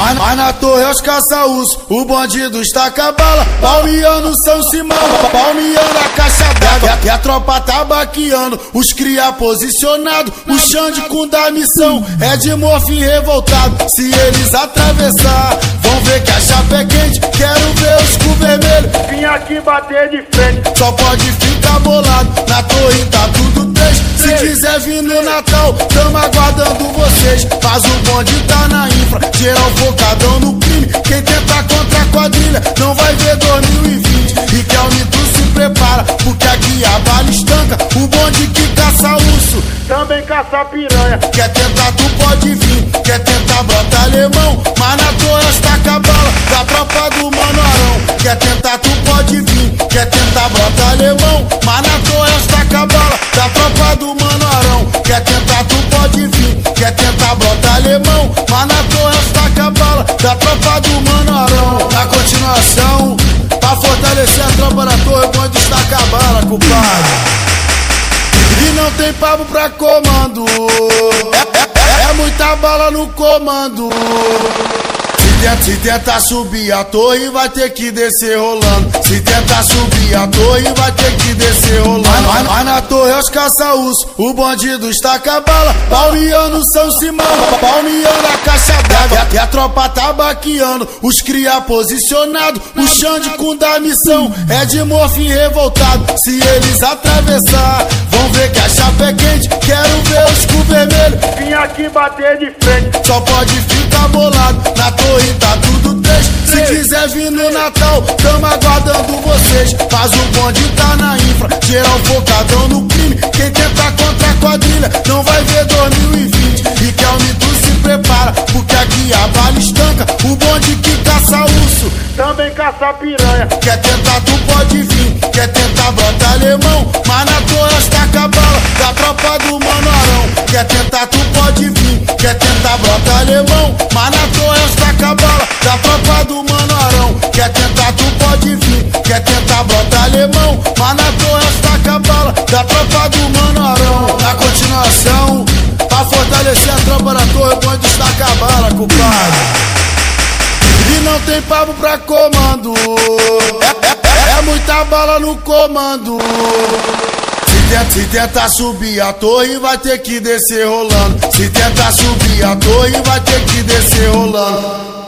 Mas na torre é os caça-urso, o bandido estaca bala. Palmeando São Simão, palmeando a caixa d'água. E a tropa tá baqueando, os cria posicionado. O Xande com da missão é de morfim revoltado. Se eles atravessar, vão ver que a chapa é quente. Quero ver os cu vermelho vim aqui bater de frente. só pode ficar bolado, na torre tá tudo três. Se quiser vir no Natal, tamo aguardando vocês. Faz o bonde, tá na infra, geral focadão no crime. Quem tenta contra a quadrilha, não vai ver 2020. E que o mito se prepara, porque aqui a bala estanca. O bonde que caça urso, também caça piranha. quer tentar, tu pode vir. Quer tentar, brota alemão, mas na torre estaca a bala da tropa do Mano Arão. Quer tentar, tu pode vir. Quer tentar, brota alemão, mas na torre estaca a bala da tropa do Mano Arão. Quer tentar, tu pode vir. Quer tentar, brota alemão, mas na torre estaca a bala da tropa do Mano Arão. Na continuação, pra fortalecer a tropa da torre, o bonde estaca a bala, culpado. E não tem papo pra comando, é muita bala no comando. Se tentar subir a torre, vai ter que descer rolando. Se tentar subir a torre, vai ter que descer rolando. Mas na torre é os caça-urso, o bandido estaca a bala. Palmeando São Simão, palmeando a caixa d'água. E a tropa tá baqueando, os cria posicionado. O Xande com da missão é de morfim revoltado. Se eles atravessar, vão ver que a chapa é quente. Quero ver os cu vermelho Vim aqui bater de frente. só pode ficar bolado, na torre tá tudo três. Se quiser vir no Natal, tamo aguardando vocês. Faz o bonde, tá na infra, geral focadão no crime. Quem tenta contra a quadrilha, não vai ver 2020. E que o mito se prepara, porque aqui a bala estanca. O bonde que caça urso, também caça piranha. quer tentar, tu pode vir. Quer tentar, brota alemão, mas na torre estaca a bala da tropa do Mano Arão. Quer tentar, tu pode vir. Quer tentar, brota alemão, mas na torre estaca a bala da tropa do Mano Arão. Quer tentar, tu pode vir. Quer tentar, brota alemão, mas na torre estaca a bala da tropa do Mano Arão. Na continuação, pra fortalecer a tropa da torre, o bonde estaca a bala, culpado. E não tem papo pra comando, é muita bala no comando. Se tentar subir a torre, vai ter que descer rolando. Se tentar subir a torre, vai ter que descer rolando.